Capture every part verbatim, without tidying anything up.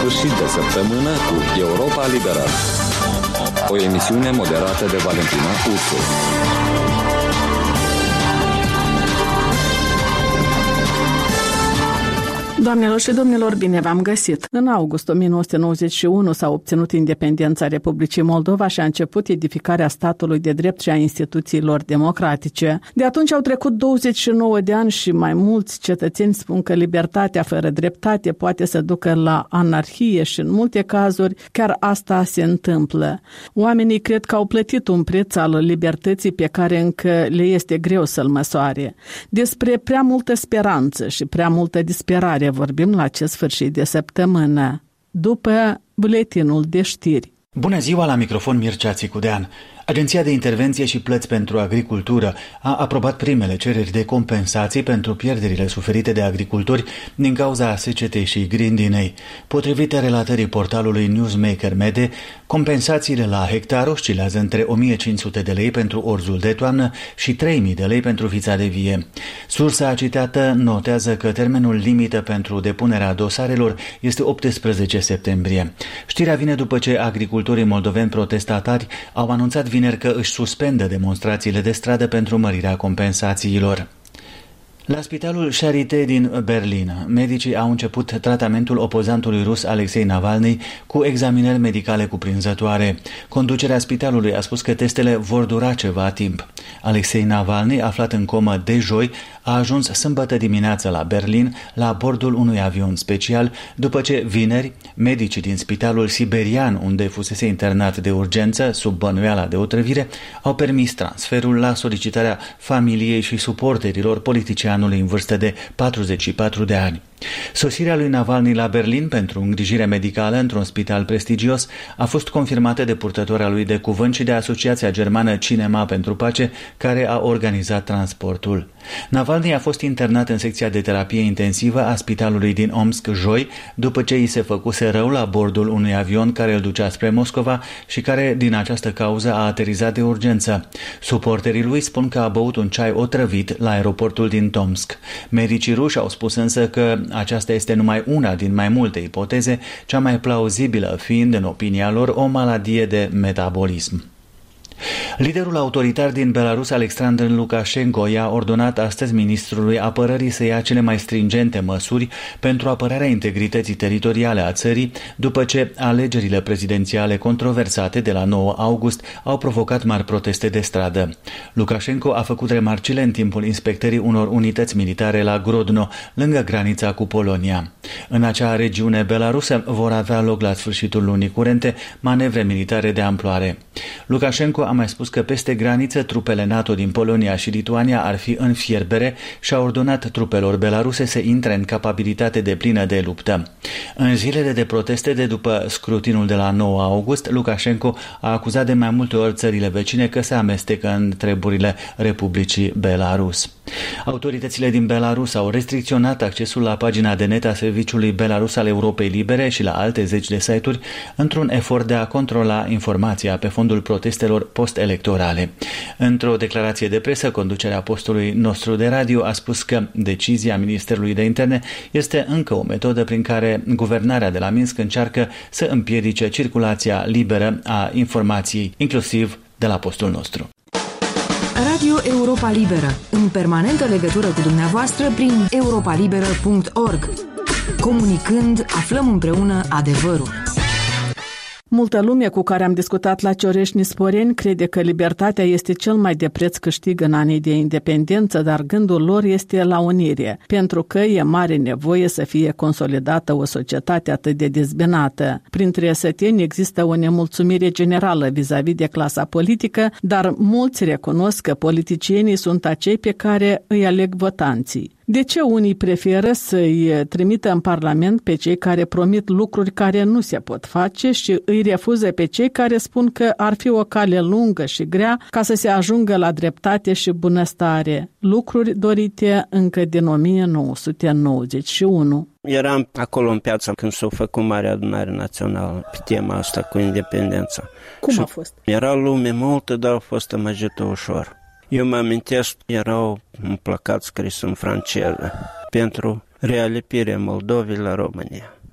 sfârșit de săptămână cu Europa Liberă, o emisiune moderată de Valentina Ursu. Doamnelor și domnilor, bine v-am găsit! În august o mie nouă sute nouăzeci și unu s-a obținut independența Republicii Moldova și a început edificarea statului de drept și a instituțiilor democratice. De atunci au trecut douăzeci și nouă de ani și mai mulți cetățeni spun că libertatea fără dreptate poate să ducă la anarhie și în multe cazuri chiar asta se întâmplă. Oamenii cred că au plătit un preț al libertății pe care încă le este greu să-l măsoare. Despre prea multă speranță și prea multă disperare vorbim la acest sfârșit de săptămână, după buletinul de știri. Bună ziua, la microfon Mircea Țicudean. Agenția de Intervenție și Plăți pentru Agricultură a aprobat primele cereri de compensații pentru pierderile suferite de agricultori din cauza secetei și grindinei. Potrivit relatării portalului Newsmaker Mede, compensațiile la hectar oscilează între o mie cinci sute de lei pentru orzul de toamnă și trei mii de lei pentru vița de vie. Sursa citată notează că termenul limită pentru depunerea dosarelor este optsprezece septembrie. Știrea vine după ce agricultorii moldoveni protestatari au anunțat vineri că își suspendă demonstrațiile de stradă pentru mărirea compensațiilor. La spitalul Charité din Berlin, medicii au început tratamentul opozantului rus Alexei Navalny cu examinări medicale cuprinzătoare. Conducerea spitalului a spus că testele vor dura ceva timp. Alexei Navalny, aflat în comă de joi, a ajuns sâmbătă dimineață la Berlin la bordul unui avion special, după ce vineri medicii din spitalul siberian, unde fusese internat de urgență sub bănuiala de otrăvire, au permis transferul la solicitarea familiei și suporterilor politicianului în vârstă de patruzeci și patru de ani. Sosirea lui Navalny la Berlin pentru îngrijire medicală într-un spital prestigios a fost confirmată de purtătoarea lui de cuvânt și de Asociația Germană Cinema pentru Pace, care a organizat transportul. Navalny a fost internat în secția de terapie intensivă a spitalului din Omsk joi, după ce i se făcuse rău la bordul unui avion care îl ducea spre Moscova și care din această cauză a aterizat de urgență. Suporterii lui spun că a băut un ceai otrăvit la aeroportul din Tomsk. Medicii ruși au spus însă că aceasta este numai una din mai multe ipoteze, cea mai plauzibilă fiind, în opinia lor, o maladie de metabolism. Liderul autoritar din Belarus, Alexandru Lukashenko, i-a ordonat astăzi ministrului apărării să ia cele mai stringente măsuri pentru apărarea integrității teritoriale a țării, după ce alegerile prezidențiale controversate de la nouă august au provocat mari proteste de stradă. Lukashenko a făcut remarcile în timpul inspectării unor unități militare la Grodno, lângă granița cu Polonia. În acea regiune belarusă vor avea loc la sfârșitul lunii curente manevre militare de amploare. Lukashenko a mai spus că peste graniță trupele NATO din Polonia și Lituania ar fi în fierbere și a ordonat trupelor belaruse să intre în capabilitate deplină de luptă. În zilele de proteste de după scrutinul de la nouă august, Lukashenko a acuzat de mai multe ori țările vecine că se amestecă în treburile Republicii Belarus. Autoritățile din Belarus au restricționat accesul la pagina de net a Serviciului Belarus al Europei Libere și la alte zeci de site-uri într-un efort de a controla informația pe fondul protestelor post-electorale. Într-o declarație de presă, conducerea postului nostru de radio a spus că decizia Ministerului de Interne este încă o metodă prin care guvernarea de la Minsk încearcă să împiedice circulația liberă a informației, inclusiv de la postul nostru. Radio Europa Liberă, în permanentă legătură cu dumneavoastră prin europa liberă punct org. Comunicând, aflăm împreună adevărul. Multă lume cu care am discutat la Ciorești-Nisporeni crede că libertatea este cel mai de preț câștig în anii de independență, dar gândul lor este la unire, pentru că e mare nevoie să fie consolidată o societate atât de dezbinată. Printre săteni există o nemulțumire generală vis-a-vis de clasa politică, dar mulți recunosc că politicienii sunt acei pe care îi aleg votanții. De ce unii preferă să-i trimită în Parlament pe cei care promit lucruri care nu se pot face și îi refuză pe cei care spun că ar fi o cale lungă și grea ca să se ajungă la dreptate și bunăstare, lucruri dorite încă din o mie nouă sute nouăzeci și unu. Eram acolo în piață când s-a făcut Marea Adunare Națională pe tema asta cu independența. Cum și a fost? Era lume multă, dar a fost amăgită ușor. Eu mă amintesc, erau un placat scris în franceză pentru realipirea Moldovei la România.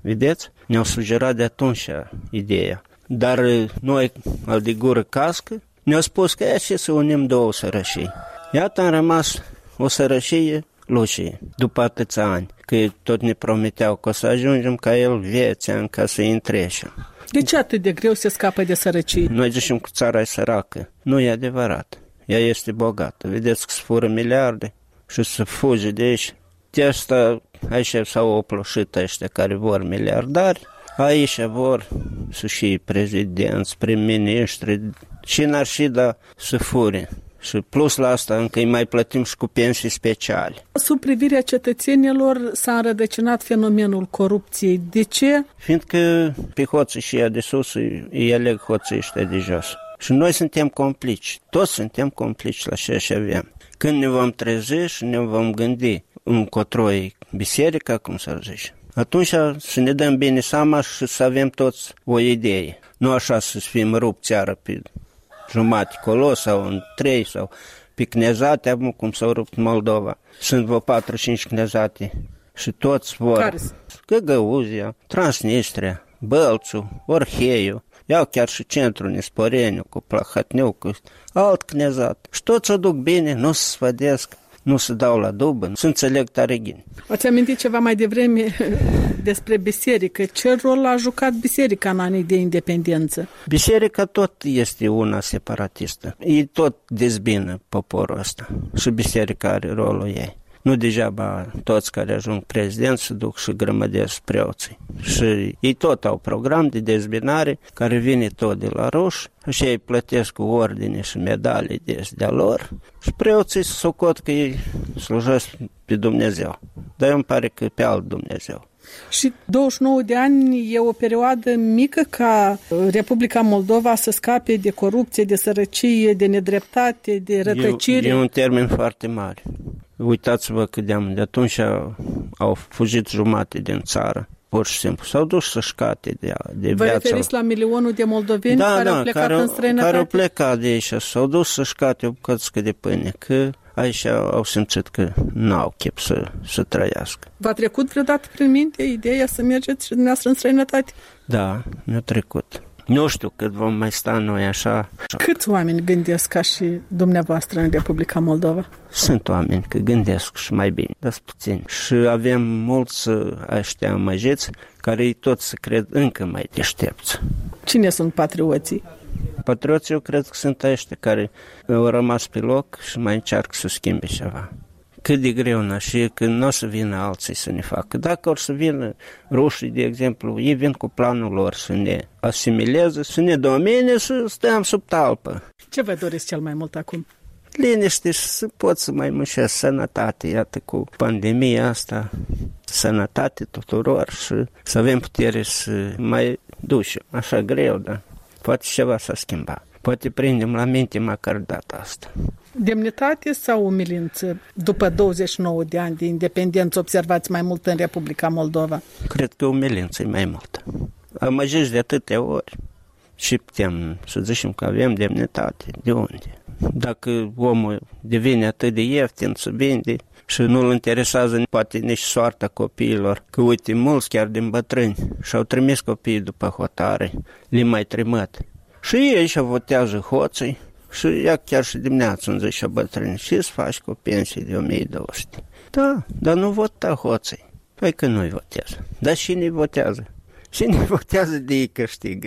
Vedeți? Ne-au sugerat de atunci ideea. Dar noi, al de gură cască, ne-au spus că e și să unim două sărășii. Iată, am rămas o sărășie lucie, după atâția ani, că tot ne promiteau că o să ajungem ca el viețea ca să întreșe. De ce atât de greu se scapă de sărăcie? Noi zicem că țara e săracă. Nu e adevărat. Ea este bogată. Vedeți că se fură miliarde și se fuge de aici. De asta aici s-au oploșit ăștia care vor miliardari. Aici vor să și prezidenți, prim-ministri și n-ar și da să fure. Și plus la asta încă îi mai plătim și cu pensii speciale. Sub privirea cetățenilor s-a înrădăcinat fenomenul corupției. De ce? Fiindcă pe hoții și ea de sus îi aleg hoții ăștia de jos. Și noi suntem complici. Toți suntem complici la ceea ce avem. Când ne vom trezi și ne vom gândi încotro e biserica, cum să zice, atunci să ne dăm bine seama și să avem toți o idee. Nu așa să fim rupt țară pe jumate colo sau în trei sau pe cnezate, acum cum s-au rupt Moldova. Sunt vreo patru-cinci cnezate și toți vor. Care? Găgăuzia, Transnistria, Bălțu, Orheiu, iau chiar și centrul Nisporeniu cu Plahotniuc, cu alt cnezat. Și toți o duc bine, nu se sfădesc, nu se dau la dubă, să înțeleg tare ghin. Ați amintit ceva mai devreme despre biserică. Ce rol a jucat biserica în anii de independență? Biserica tot este una separatistă. Ei tot dezbină poporul ăsta și biserica are rolul ei. Nu degeaba toți care ajung prezidenți se duc și grămădesc preoții. Și ei tot au program de dezbinare care vine tot de la ruși și ei plătesc cu ordine și medalii de-a lor și preoții se socot că ei slujesc pe Dumnezeu. Dar îmi pare că pe alt Dumnezeu. Și douăzeci și nouă de ani e o perioadă mică ca Republica Moldova să scape de corupție, de sărăcie, de nedreptate, de rătăcire? E, e un termen foarte mare. Uitați-vă că de, de atunci au, au fugit jumate din țară, pur și simplu. S-au dus să-și cate de, de Vă viața. referiți la milionul de moldoveni da, care da, au plecat care, în străinătate? care au plecat de aici, s-au dus să-și cate o bucățică de pâine, că aici au simțit că n-au chef să, să trăiască. V-a trecut vreodată prin minte ideea să mergeți și dumneavoastră în străinătate? Da, mi-a trecut. Nu știu cât vom mai sta noi așa. Câți oameni gândesc ca și dumneavoastră în Republica Moldova? Sunt oameni că gândesc și mai bine, dar puțini. Și avem mulți ăștia amăjiți care ei toți se cred încă mai deștepți. Cine sunt patrioții? Patrioții eu cred că sunt ăștia care au rămas pe loc și mai încearcă să schimbe ceva. Cât de greu n-a și când nu o să vină alții să ne facă. Dacă or să vină rușii, de exemplu, ei vin cu planul lor să ne asimileze, să ne domine, să stăm sub talpă. Ce vă doriți cel mai mult acum? Liniște și să pot să mai muncesc, sănătate, iată cu pandemia asta, sănătate tuturor și să avem putere să mai ducem. Așa greu, dar poate ceva s-a schimbat. Poate prindem la minte măcar data asta. Demnitate sau umilință? După douăzeci și nouă de ani de independență observați mai mult în Republica Moldova? Cred că umilință e mai mult. Amăjești de atâtea ori și putem să zicem că avem demnitate. De unde? Dacă omul devine atât de ieftin să vinde și nu-l interesează poate nici soarta copiilor, că uite, mulți chiar din bătrâni și-au trimis copiii după hotare, li mai trimăt. Și ei și votează hoții și ea chiar și dimineața îmi zice bătrâni, ce îți faci cu pensii de o mie două sute? Da, dar nu vota hoții. Păi că nu-i votează. Dar cine-i votează? Cine votează de ei câștigă.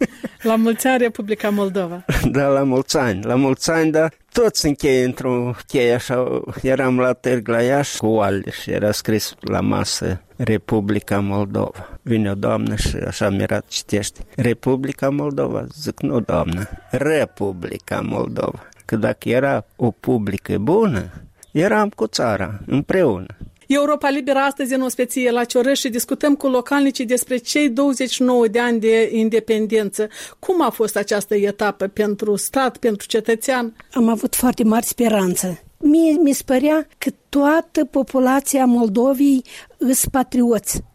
La mulți ani Republica Moldova. Da, la mulți ani, la mulți ani, dar toți încheie într-o cheie așa. Eram la târg la Iași cu oale și era scris la masă Republica Moldova. Vine o doamnă și așa mirat citește. Republica Moldova? Zic, nu, doamnă, Republica Moldova. Că dacă era o publică bună, eram cu țara împreună. Europa Liberă astăzi în ospeție la Ciorăș și discutăm cu localnicii despre cei douăzeci și nouă de ani de independență. Cum a fost această etapă pentru stat, pentru cetățean? Am avut foarte mari speranță. Mie mi se părea că toată populația Moldovei îs patrioți.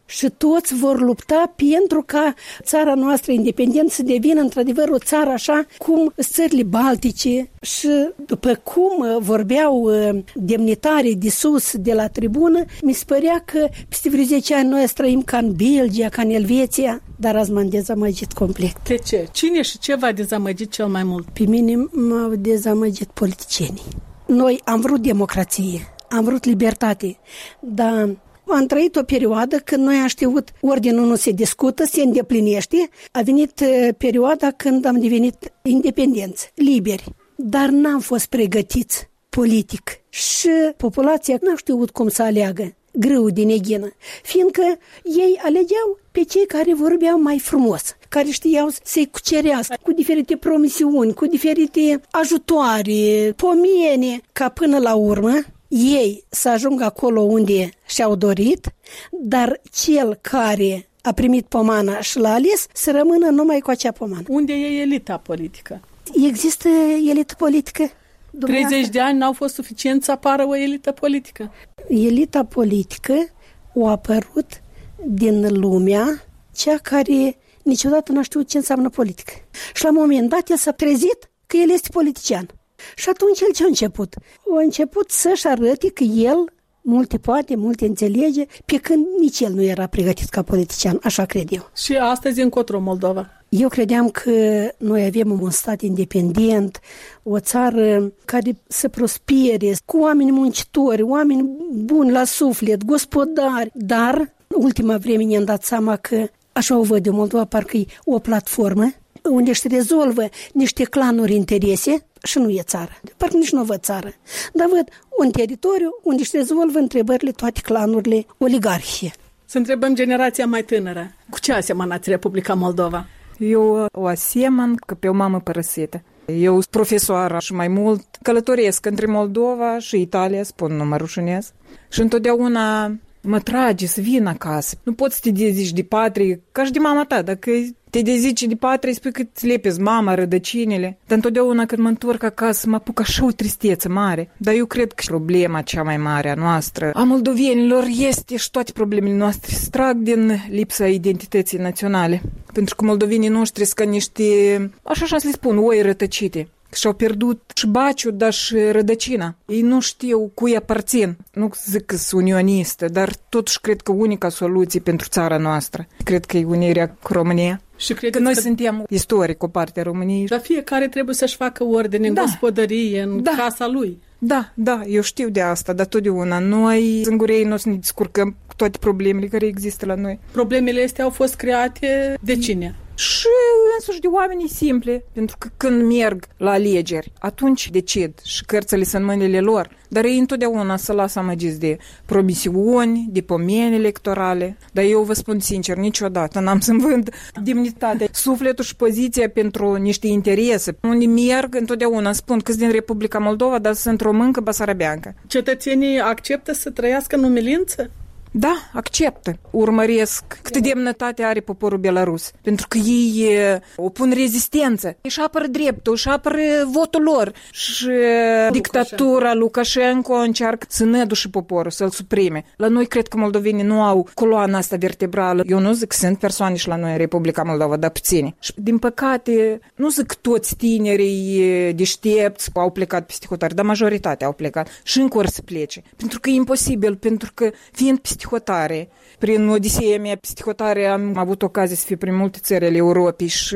și toți vor lupta pentru ca țara noastră independentă să devină într-adevăr o țară așa cum țările baltice. Și după cum vorbeau demnitarii de sus, de la tribună, mi se părea că peste vreo zece ani noi trăim ca în Belgia, ca în Elveția, dar azi m-am dezamăgit complet. De ce? Cine și ce v-a dezamăgit cel mai mult? Pe mine m-au dezamăgit politicienii. Noi am vrut democrație, am vrut libertate, dar am trăit o perioadă când noi am știut ordinul nu se discută, se îndeplinește. A venit perioada când am devenit independenți, liberi, dar n-am fost pregătiți politic și populația n-a știut cum să aleagă grâu din eghină, fiindcă ei alegeau pe cei care vorbeau mai frumos, care știau să-i cucerească cu diferite promisiuni, cu diferite ajutoare, pomene, ca până la urmă ei să ajungă acolo unde și-au dorit, dar cel care a primit pomana și l-a ales să rămână numai cu acea pomană. Unde e elita politică? Există elită politică? treizeci de ani n-au fost suficient să apară o elită politică. Elita politică a apărut din lumea cea care niciodată n-a știut ce înseamnă politică. Și la un moment dat el s-a trezit că el este politician. Și atunci el ce a început? A început să-și arăte că el multe poate, multe înțelege, pe când nici el nu era pregătit ca politician, așa cred eu. Și astăzi încotro Moldova? Eu credeam că noi avem un stat independent, o țară care să prospere, cu oameni muncitori, oameni buni la suflet, gospodari, dar ultima vreme ne-am dat seama că așa o văd eu Moldova, parcă e o platformă unde își rezolvă niște clanuri interese și nu e țară. Parcă nici nu văd țară. Dar văd un teritoriu unde își rezolvă întrebările toate clanurile oligarhie. Să întrebăm generația mai tânără. Cu ce asemănați Republica Moldova? Eu o asemăn că pe o mamă părăsită. Eu sunt profesoară și mai mult călătoresc între Moldova și Italia, spun, nu mă rușinez. Și întotdeauna mă trage să vin acasă. Nu poți să te dezici de patrie, ca și de mama ta. Dacă te dezici de patrie, spui că îți lepezi mama, rădăcinile. Dar întotdeauna când mă întorc acasă, mă apuc așa o tristețe mare. Dar eu cred că problema cea mai mare a noastră, a moldovenilor, este și toate problemele noastre se trag din lipsa identității naționale. Pentru că moldovenii noștri sunt ca niște, așa așa să le spun, oi rătăcite. Și-au pierdut și baciul, dar și rădăcina. Ei nu știu cui aparțin. Nu zic că sunt unionistă, dar totuși cred că unica soluție pentru țara noastră, cred că e unirea cu România. Și cred că noi că... suntem istoric o parte a României. Dar fiecare trebuie să-și facă ordine în da. gospodărie, în da. casa lui. Da, da, eu știu de asta, dar totdeauna noi, singurei, nu o să ne descurcăm cu toate problemele care există la noi. Problemele astea au fost create de cine? Și însuși de oamenii simple, pentru că când merg la alegeri, atunci decid și cărțile sunt în mâinile lor, dar ei întotdeauna se lasă amăgiți de promisiuni, de pomeni electorale. Dar eu vă spun sincer, niciodată n-am să-mi vând demnitatea, sufletul și poziția pentru niște interese. Unde merg, întotdeauna spun că sunt din Republica Moldova, dar sunt româncă, basarabeancă. Cetățenii acceptă să trăiască în umilință? Da, acceptă. Urmăresc câtă demnitate are poporul belarus. Pentru că ei opun rezistență. Își apără dreptul, își apără votul lor. Și dictatura Lukashenko încearcă să nădușe poporul, să-l suprime. La noi cred că moldovenii nu au coloana asta vertebrală. Eu nu zic că sunt persoane și la noi în Republica Moldova, dar puține. Și din păcate, nu zic că toți tinerii deștepți au plecat peste hotare, dar majoritatea au plecat și încă ori să plece. Pentru că e imposibil, pentru că fiind peste hotare. Prin Odiseea mea peste hotare am avut ocazie să fiu prin multe țări ale Europei și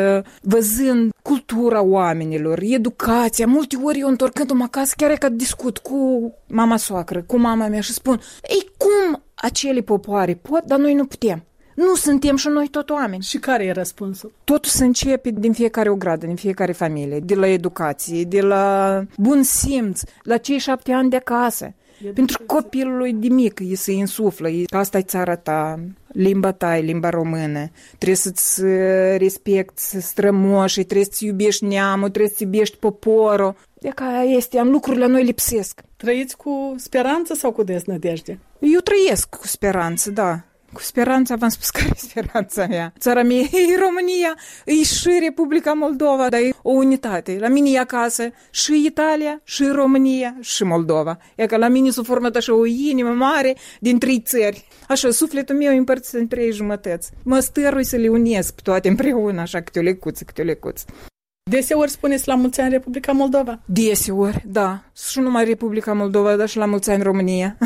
văzând cultura oamenilor, educația, multe ori eu întorcându-mă acasă, chiar e că discut cu mama soacră, cu mama mea și spun, ei, cum acele popoare pot, dar noi nu putem? Nu suntem și noi tot oameni. Și care e răspunsul? Totul se începe din fiecare o gradă, din fiecare familie, de la educație, de la bun simț, la cei șapte ani de acasă. Pentru copilului de mic îi se insuflă, asta e țara ta, limba ta e limba română, trebuie să-ți respecti strămoșii, trebuie să-ți iubești neamul, trebuie să-ți iubești poporul. De ca este, am lucrurile la noi lipsesc. Trăiți cu speranță sau cu deznădejde? Eu trăiesc cu speranță, da. Cu speranța, v-am spus care e speranța mea. Țara mea e România, e și Republica Moldova, dar e o unitate. La mine e acasă și Italia, și România, și Moldova. E că la mine s-a format așa o inimă mare din trei țări. Așa, sufletul meu e împărțit în trei jumătăți. Mă stărui să le unesc toate împreună, așa, câte o lecuță, câte o lecuță. Deseori spuneți la mulți ani Republica Moldova? Deseori, da. Și numai Republica Moldova, dar și la mulți ani România.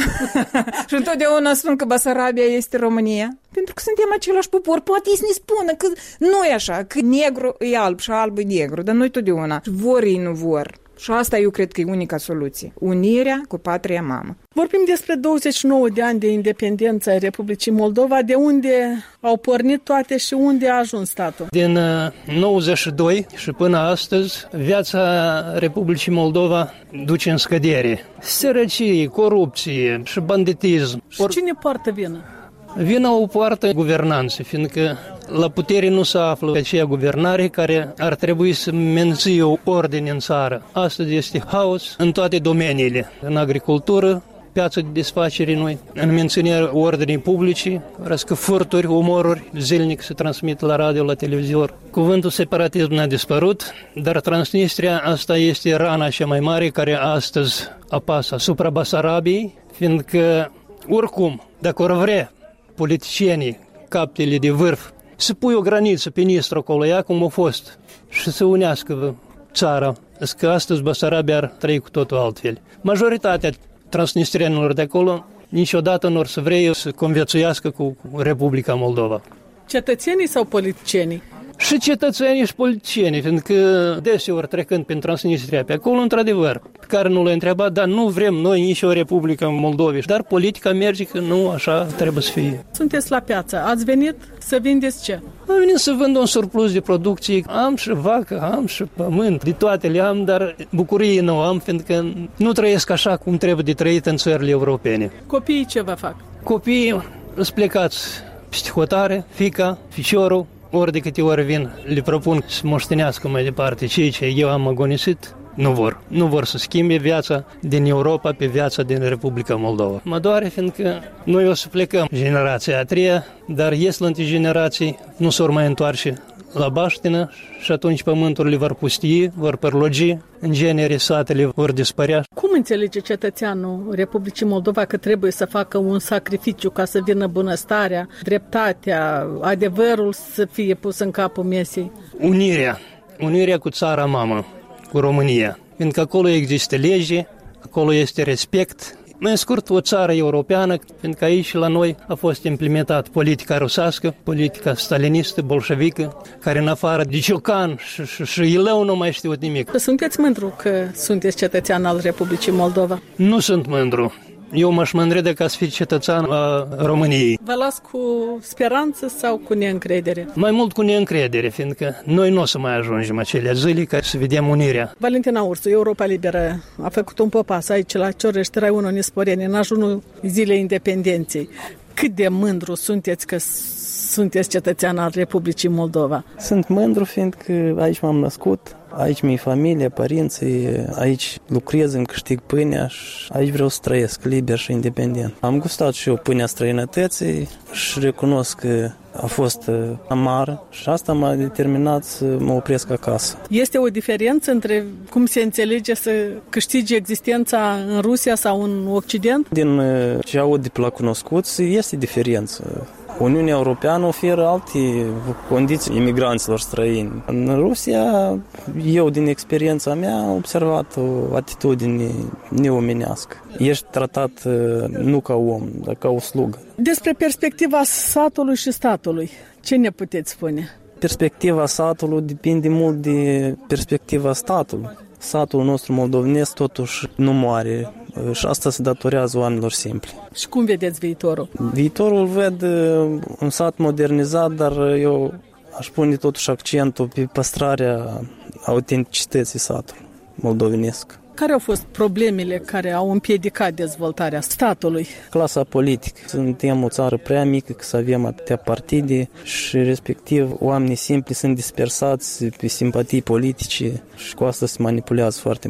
Și întotdeauna spun că Basarabia este România. Pentru că suntem același popor. Poate ei să ne spună că nu e așa, că negru e alb și alb e negru, dar noi totdeauna vor ei nu vor. Și asta eu cred că e unica soluție. Unirea cu patria mamă. Vorbim despre douăzeci și nouă de ani de independență a Republicii Moldova, de unde au pornit toate și unde a ajuns statul. Din nouăzeci și doi și până astăzi, viața Republicii Moldova duce în scădere. Sărăcie, corupție și banditism. Și cine poartă vină? Vina o poartă guvernanță, fiindcă la putere nu se află aceea guvernare care ar trebui să mențină o ordine în țară. Astăzi este haos în toate domeniile, în agricultură, piață de desfacere noi, în menținerea ordinii publice, că furturi, omoruri zilnic se transmit la radio, la televizor. Cuvântul separatism n-a dispărut, dar Transnistria asta este rana cea mai mare care astăzi apasă asupra Basarabiei, fiindcă oricum, dacă or vrea politicienii, captele de vârf, să pui o graniță pe Nistru acolo, ea cum a fost, și să unească țara. Că astăzi Basarabia ar trăi cu totul altfel. Majoritatea transnistrienilor de acolo niciodată nu or să vrea să conviețuiască cu Republica Moldova. Cetățenii sau politicienii? Și cetățenii și politicienii, fiindcă deseori trecând prin Transnistria pe acolo, într-adevăr, pe care nu l-a întrebat, dar nu vrem noi nici o Republică în Moldova, dar politica merge că nu așa trebuie să fie. Sunteți la piață, ați venit să vindeți ce? Am venit să vând un surplus de producție, am și vacă, am și pământ, de toate le am, dar bucurie nu am, fiindcă nu trăiesc așa cum trebuie de trăit în țările europene. Copiii ce vă fac? Copiii sunt plecați peste hotare, fiica, ficiorul, ori de câte ori vin, le propun să moștenească mai departe ceea ce eu am agonisit, nu vor. Nu vor să schimbe viața din Europa pe viața din Republica Moldova. Mă doare fiindcă noi o să plecăm generația a treia, dar ies la întâi generații, nu s-or mai întoarce la baștină și atunci pământurile vor pustii, vor părlogi, în genere satele vor dispărea. Cum înțelege cetățeanul Republicii Moldova că trebuie să facă un sacrificiu ca să vină bunăstarea, dreptatea, adevărul să fie pus în capul mesei? Unirea, unirea cu țara mamă, cu România, fiindcă acolo există lege, acolo este respect. Mai scurt, o țară europeană, fiindcă aici la noi a fost implementat politica rusească, politica stalinistă, bolșevică, care în afară de Ciocan și, și, și Ilău nu mai știut nimic. Sunteți mândru că sunteți cetățean al Republicii Moldova? Nu sunt mândru. Eu m-aș mândri de ca să fiu cetățean a României. Vă las cu speranță sau cu neîncredere? Mai mult cu neîncredere, fiindcă noi nu o să mai ajungem acelea zile ca să vedem unirea. Valentina Ursu, Europa Liberă, a făcut un popas aici la Ciorești, Raiunul Nisporeni, în ajunul zilei independenței. Cât de mândru sunteți că sunteți cetățean al Republicii Moldova? Sunt mândru fiindcă aici m-am născut, aici mi-e familie, părinții, aici lucrez, îmi câștig pâinea și aici vreau să trăiesc liber și independent. Am gustat și eu pâinea străinătății și recunosc că a fost amară și asta m-a determinat să mă opresc acasă. Este o diferență între cum se înțelege să câștigi existența în Rusia sau în Occident? Din ce aud de la cunoscuți, este diferență. Uniunea Europeană oferă alte condiții imigranților străini. În Rusia, eu din experiența mea am observat o atitudine neomenească. Ești tratat nu ca om, dar ca o slugă. Despre perspectiva satului și statului, ce ne puteți spune? Perspectiva satului depinde mult de perspectiva statului. Satul nostru moldovenesc totuși nu moare și asta se datorează oamenilor simpli. Și cum vedeți viitorul? Viitorul ved un sat modernizat, dar eu aș pune totuși accentul pe păstrarea autenticității satului moldovenesc. Care au fost problemele care au împiedicat dezvoltarea statului? Clasa politică. Suntem o țară prea mică că să avem atâtea partide și respectiv oamenii simpli sunt dispersați pe simpatii politice și cu asta se manipulează foarte mult.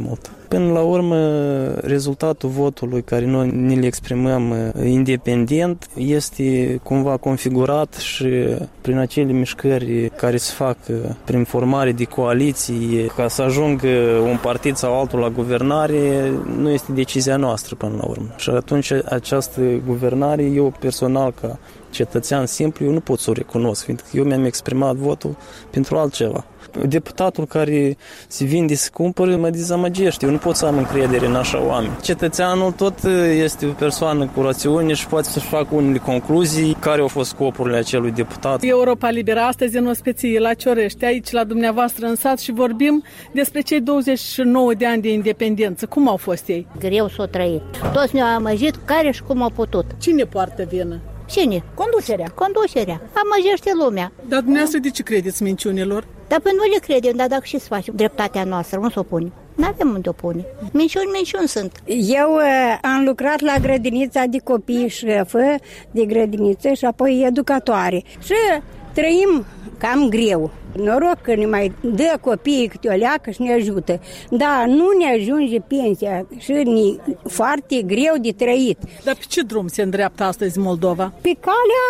Până la urmă, rezultatul votului care noi ne le exprimăm independent este cumva configurat și prin acele mișcări care se fac prin formare de coaliții, ca să ajungă un partid sau altul la guvernare, nu este decizia noastră până la urmă. Și atunci această guvernare, eu personal ca cetățean simplu, eu nu pot să o recunosc, fiindcă eu mi-am exprimat votul pentru altceva. Deputatul care se vinde, se cumpără, mă dezamăgește. Eu nu pot să am încredere în așa oameni. Cetățeanul tot este o persoană cu rațiune și poate să-și facă unele concluzii care au fost scopurile acelui deputat. Europa Liberă, astăzi în ospăție la Ciorești, aici la dumneavoastră în sat, și vorbim despre cei douăzeci și nouă de ani de independență. Cum au fost ei? Greu s-o trăit. Toți ne-au amăjit care și cum au putut. Cine poartă vină? Cine? Conducerea. Conducerea. Amăjește lumea. Dar dumneavoastră de ce credeți minciunilor? Dar păi nu le credem, dar dacă și să facem dreptatea noastră, nu s-o pune. N-avem unde o pune. Minciuni, minciuni sunt. Eu uh, am lucrat la grădinița de copii, șefă de grădiniță și apoi educatoare. Și trăim cam greu. Noroc că ne mai dă copiii câte o leacă și ne ajută. Dar nu ne ajunge pensia și ne foarte greu de trăit. Dar pe ce drum se îndreaptă astăzi Moldova? Pe calea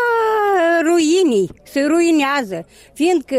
ruinii. Se ruinează, fiindcă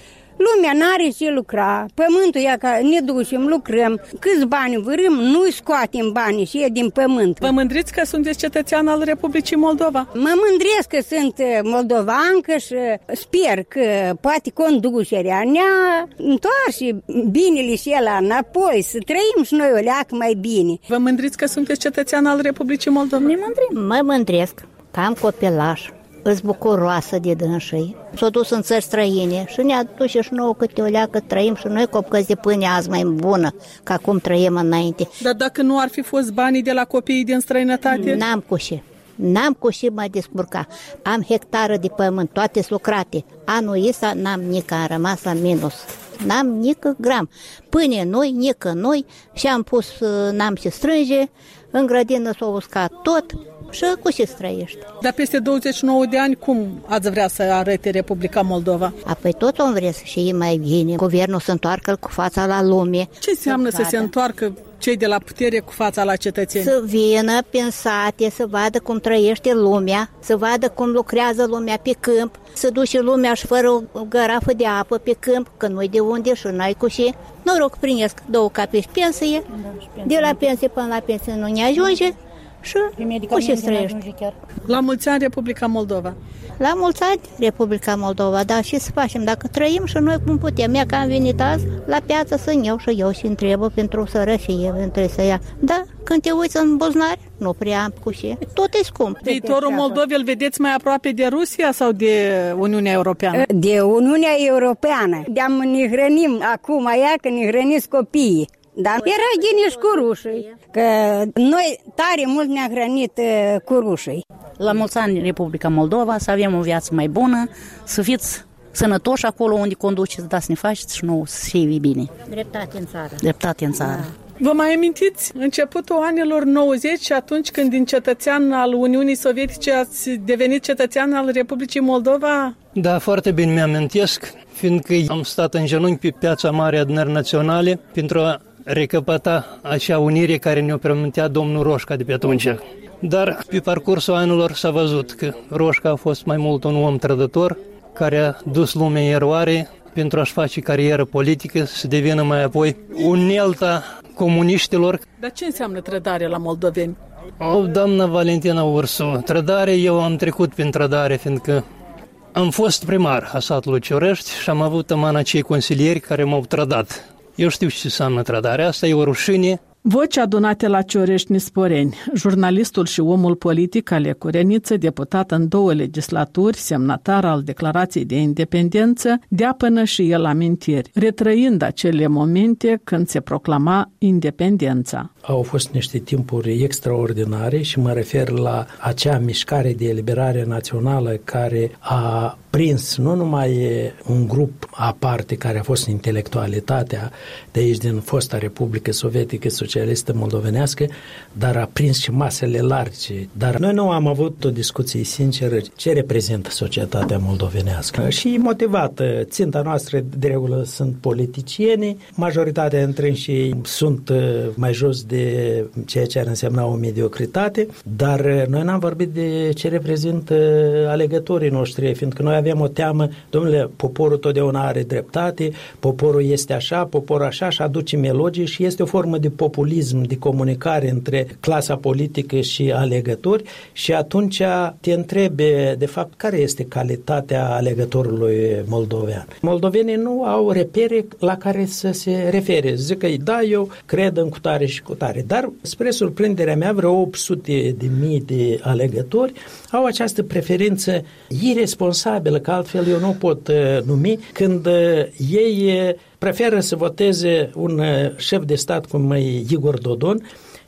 lumea n-are ce lucra, pământul e ca ne ducem, lucrăm, câți bani vărâm, nu-i scoatem banii și e din pământ. Vă mândriți că sunteți cetățean al Republicii Moldova? Mă mândresc că sunt moldovancă și sper că poate conducerea ne-a întoarce binele și ăla înapoi, să trăim și noi o leacă mai bine. Vă mândriți că sunteți cetățean al Republicii Moldova? Ne mândrim. Mă mândresc că am copilaș. Îs bucuroasă de dânsii. S-au dus în țări străine și ne aduce și nouă câte o leacă, trăim și noi copcăți de pâine azi mai bună ca cum trăim înainte. Dar dacă nu ar fi fost banii de la copiii din străinătate? N-am cu ce. N-am cu ce mai descurca. Am hectară de pământ, toate lucrate. Anul ăsta n-am nică, am rămas la minus. N-am nică gram. Pâine noi, nică noi și am pus, n-am ce strânge, în grădină s-a uscat tot. Și cu ce străiești? Dar peste douăzeci și nouă de ani, cum ați vrea să arate Republica Moldova? Apoi tot om vrea și e mai bine. Guvernul să întoarcă cu fața la lume. Ce înseamnă să, să se întoarcă cei de la putere cu fața la cetățeni? Să vină pensate, să vadă cum trăiește lumea, să vadă cum lucrează lumea pe câmp, să duce lumea și fără o garafă de apă pe câmp, că nu-i de unde și n-ai cu ce. Noroc, primesc două capiși pensie, de la pensie până la pensie nu ne ajunge. Și cu ce străiești? La mulți ani Republica Moldova. La mulți ani Republica Moldova, dar și să facem dacă trăim și noi cum putem. Ea că am venit azi la piață să-mi iau și eu și întrebă pentru sărășie, trebuie să ia. Da, când te uiți în buzunar, nu prea am cu ce. Tot e scump. Viitorul Moldovei îl vedeți mai aproape de Rusia sau de Uniunea Europeană? De Uniunea Europeană. De-am ne hrănim acum aia că ne hrăniți copiii. Dar era gine și cu rușii, că noi tare mult ne-a hrănit uh, cu rușii. La mulți ani Republica Moldova, să avem o viață mai bună, să fiți sănătoși acolo unde conduceți, dar să ne faceți și nouă să fie bine. Dreptate în țară. Dreptate în țară. Da. Vă mai amintiți începutul anilor nouăzeci, atunci când din cetățean al Uniunii Sovietice ați devenit cetățean al Republicii Moldova? Da, foarte bine mi-amintesc, fiindcă am stat în genunchi pe Piața Mare Adunării Naționale pentru a recăpăta acea unire care ne-o promitea domnul Roșca de pe atunci. Dar pe parcursul anilor s-a văzut că Roșca a fost mai mult un om trădător care a dus lumea în eroare pentru a-și face carieră politică, să devină mai apoi unelta comuniștilor. Dar ce înseamnă trădare la moldoveni? O, doamna Valentina Ursu, trădare, eu am trecut prin trădare, fiindcă am fost primar a satului Ciorești și am avut în mână acei consilieri care m-au trădat. Eu știu ce înseamnă trădarea, asta e o rușine. Voci adunate la Ciorești Nisporeni, jurnalistul și omul politic Ale Cureniță, deputat în două legislaturi, semnatar al Declarației de Independență, dea până și el amintiri, retrăind acele momente când se proclama independența. Au fost niște timpuri extraordinare și mă refer la acea mișcare de eliberare națională care a prins nu numai un grup aparte care a fost intelectualitatea de aici din fosta Republică Sovietică Socialistă, socialistă moldovenească, dar a prins și masele largi. Dar noi nu am avut o discuție sinceră ce reprezintă societatea moldovenească. Și motivată, ținta noastră de regulă sunt politicieni, majoritatea dintre ei sunt mai jos de ceea ce ar însemna o mediocritate, dar noi n-am vorbit de ce reprezintă alegătorii noștri, fiindcă noi avem o teamă, domnule, poporul totdeauna are dreptate, poporul este așa, poporul așa și aduce melodii și este o formă de populism, de comunicare între clasa politică și alegători și atunci te întrebe, de fapt, care este calitatea alegătorului moldovean. Moldovenii nu au repere la care să se refere. Zic că da, eu cred în cutare și cutare, dar spre surprinderea mea vreo opt sute de mii de alegători au această preferință irresponsabilă, că altfel eu nu pot uh, numi, când uh, ei uh, preferă să voteze un uh, șef de stat cum e Igor Dodon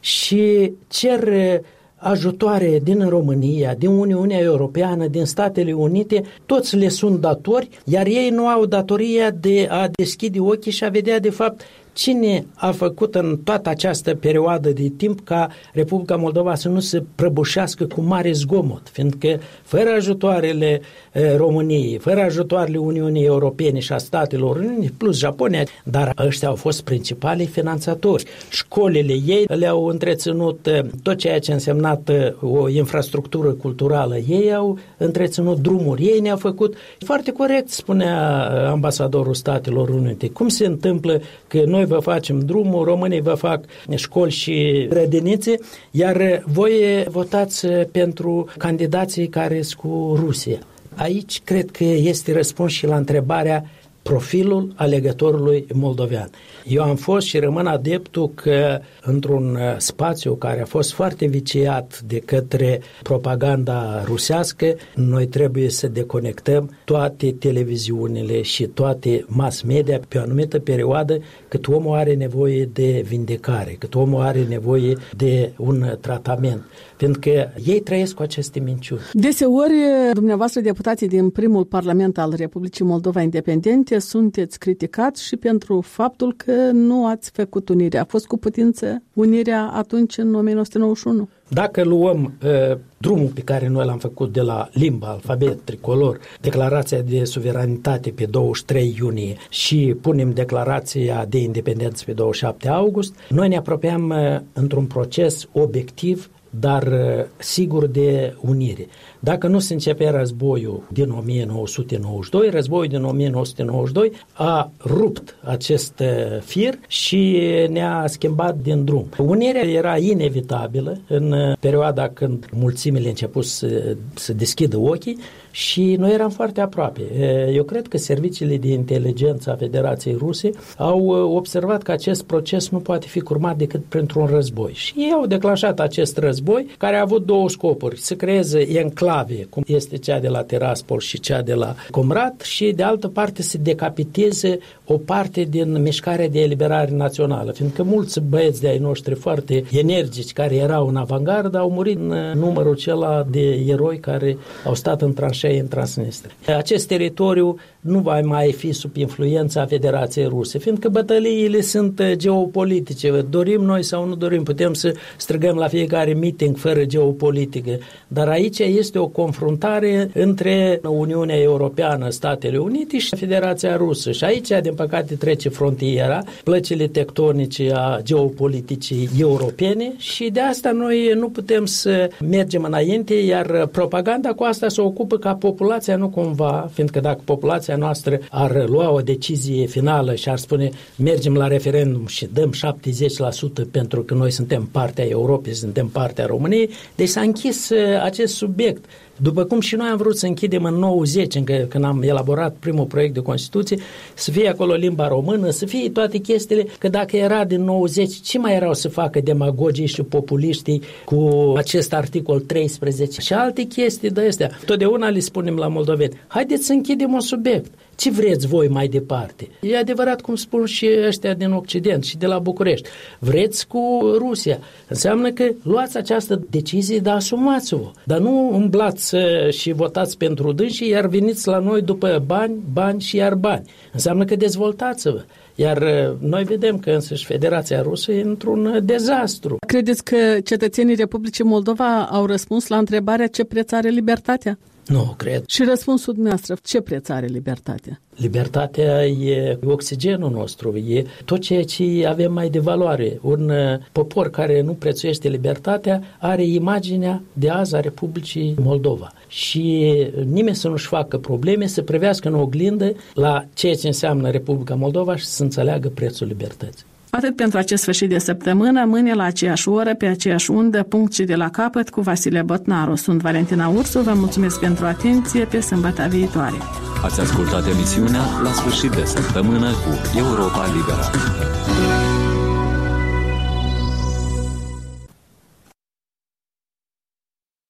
și cer uh, ajutoare din România, din Uniunea Europeană, din Statele Unite, toți le sunt datori, iar ei nu au datoria de a deschide ochii și a vedea de fapt cine a făcut în toată această perioadă de timp ca Republica Moldova să nu se prăbușească cu mare zgomot, fiindcă fără ajutoarele e, României, fără ajutoarele Uniunii Europene și a Statelor Unite, plus Japonia, dar ăștia au fost principalii finanțatori. Școlile ei le-au întreținut tot ceea ce a însemnat o infrastructură culturală. Ei au întreținut drumuri, ei ne-au făcut. Foarte corect spunea ambasadorul Statelor Unite. Cum se întâmplă că noi vă facem drumul, românii vă fac școli și grădinițe, iar voi votați pentru candidații care sunt cu Rusia. Aici cred că este răspuns și la întrebarea profilul alegătorului moldovean. Eu am fost și rămân adeptul că într-un spațiu care a fost foarte viciat de către propaganda rusească, noi trebuie să deconectăm toate televiziunile și toate mass media pe o anumită perioadă, cât omul are nevoie de vindecare, cât omul are nevoie de un tratament. Pentru că ei trăiesc cu aceste minciuni. Deseori, dumneavoastră, deputații din primul Parlament al Republicii Moldova Independente, sunteți criticați și pentru faptul că nu ați făcut unirea. A fost cu putință unirea atunci, în o mie nouă sute nouăzeci și unu? Dacă luăm uh, drumul pe care noi l-am făcut de la limba, alfabet, tricolor, declarația de suveranitate pe douăzeci și trei iunie și punem declarația de independență pe douăzeci și șapte august, noi ne apropiam uh, într-un proces obiectiv, dar uh, sigur de unire. Dacă nu se începe războiul din o mie nouă sute nouăzeci și doi, războiul din o mie nouă sute nouăzeci și doi a rupt acest fir și ne-a schimbat din drum. Unirea era inevitabilă în perioada când mulțimile început să, să deschidă ochii și noi eram foarte aproape. Eu cred că serviciile de inteligență a Federației Ruse au observat că acest proces nu poate fi curmat decât printr-un război. Și ei au declanșat acest război, care a avut două scopuri: să creeze enclave, cum este cea de la Tiraspol și cea de la Comrat, și de altă parte să decapiteze o parte din mișcarea de eliberare națională, fiindcă mulți băieți de ai noștri foarte energici care erau în avangardă au murit în numărul acela de eroi care au stat în tranșee în Transnistria. Acest teritoriu nu va mai fi sub influența Federației Ruse, fiindcă bătăliile sunt geopolitice. Dorim noi sau nu dorim, putem să strigăm la fiecare meeting fără geopolitică, dar aici este o confruntare între Uniunea Europeană, Statele Unite și Federația Rusă. Și aici, din păcate, trece frontiera, plăcile tectonice a geopoliticii europene și de asta noi nu putem să mergem înainte, iar propaganda cu asta se ocupă ca populația nu cumva, fiindcă dacă populația noastră ar lua o decizie finală și ar spune mergem la referendum și dăm șaptezeci la sută pentru că noi suntem partea Europei, suntem partea României, deci s-a închis acest subiect. După cum și noi am vrut să închidem în nouăzeci, încă când am elaborat primul proiect de Constituție, să fie acolo limba română, să fie toate chestiile, că dacă era din nouăzeci, ce mai erau să facă demagogii și populiștii cu acest articol treisprezece și alte chestii de astea. Totdeauna le spunem la moldoveni, haideți să închidem un subiect. Ce vreți voi mai departe? E adevărat cum spun și ăștia din Occident și de la București. Vreți cu Rusia. Înseamnă că luați această decizie, dar asumați-o. Dar nu umblați și votați pentru dânsii, iar veniți la noi după bani, bani și iar bani. Înseamnă că dezvoltați-vă. Iar noi vedem că însăși Federația Rusă e într-un dezastru. Credeți că cetățenii Republicii Moldova au răspuns la întrebarea ce preț are libertatea? Nu, cred. Și răspunsul dumneavoastră, ce preț are libertatea? Libertatea e oxigenul nostru, e tot ceea ce avem mai de valoare. Un popor care nu prețuiește libertatea are imaginea de azi a Republicii Moldova. Și nimeni să nu-și facă probleme, să privească în oglindă la ceea ce înseamnă Republica Moldova și să înțeleagă prețul libertății. Atât pentru acest sfârșit de săptămână, mâine la aceeași oră, pe aceeași undă, punct și de la capăt, cu Vasile Botnaru. Sunt Valentina Ursu, vă mulțumesc pentru atenție, pe sâmbătă viitoare. Ați ascultat emisiunea La sfârșit de săptămână cu Europa Liberă.